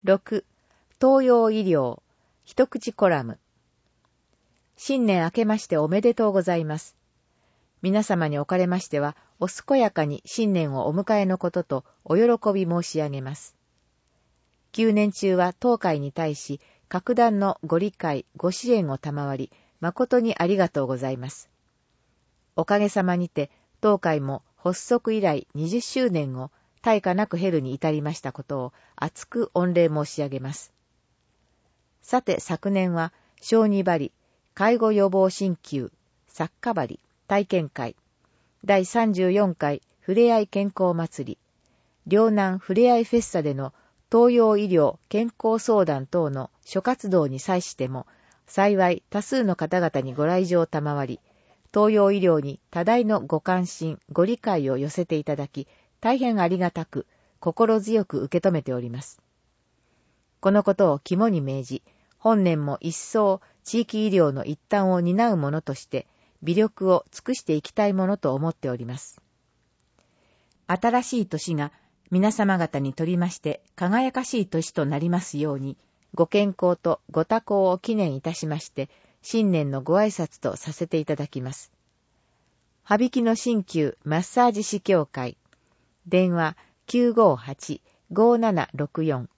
6、東洋医療、一口コラム。新年明けましておめでとうございます。皆様におかれましては、お健やかに新年をお迎えのこととお喜び申し上げます。旧年中は当会に対し、格段のご理解、ご支援を賜り、誠にありがとうございます。おかげさまにて、当会も発足以来20周年を大化なく経るに至りましたことを厚く御礼申し上げます。さて昨年は、小児針、介護予防鍼灸、作家針、体験会、第34回ふれあい健康祭り、両南ふれあいフェッサでの東洋医療健康相談等の諸活動に際しても、幸い多数の方々にご来場賜り、東洋医療に多大のご関心、ご理解を寄せていただき、大変ありがたく、心強く受け止めております。このことを肝に銘じ、本年も一層地域医療の一端を担うものとして、微力を尽くしていきたいものと思っております。新しい年が皆様方にとりまして輝かしい年となりますように、ご健康とご多幸を祈念いたしまして、新年のご挨拶とさせていただきます。羽曳の鍼灸マッサージ師協会、電話 958-5764